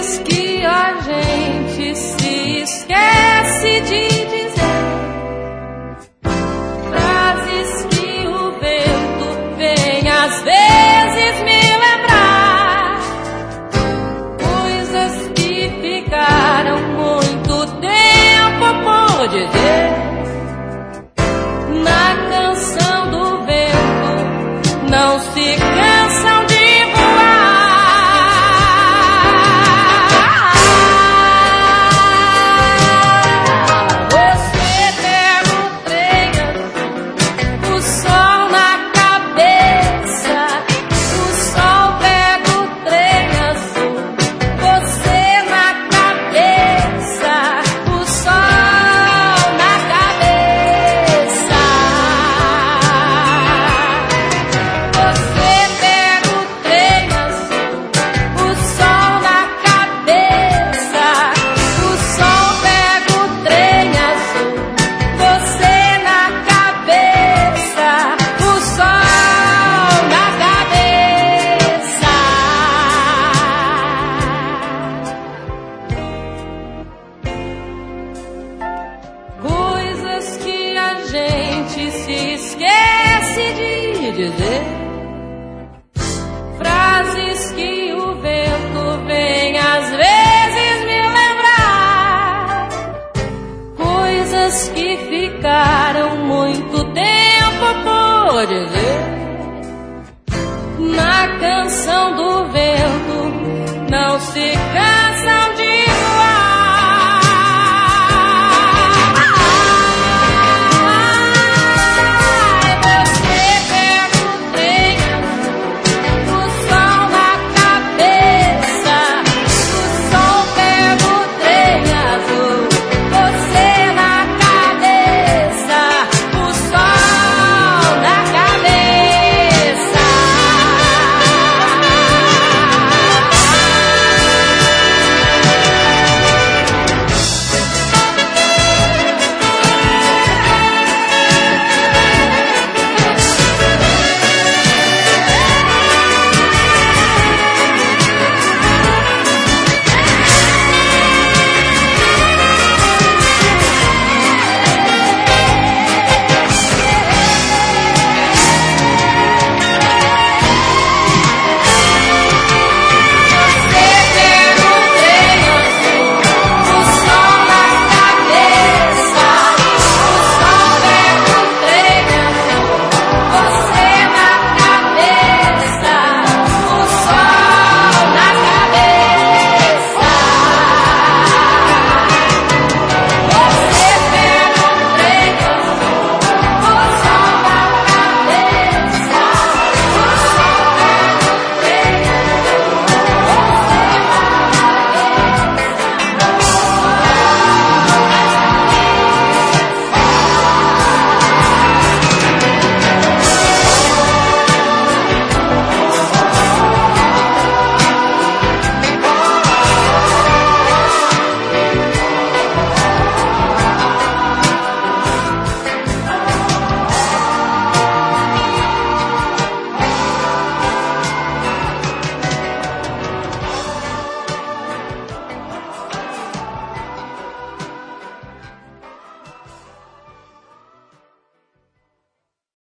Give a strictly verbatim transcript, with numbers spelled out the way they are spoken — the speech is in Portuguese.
Coisas que a gente se esquece de dizer, frases que o vento vem às vezes me lembrar, coisas que ficaram muito tempo por dizer. Na canção do vento não se cansam de se esquece de dizer, frases que o vento vem às vezes me lembrar, coisas que ficaram muito tempo por dizer. Na canção do vento não se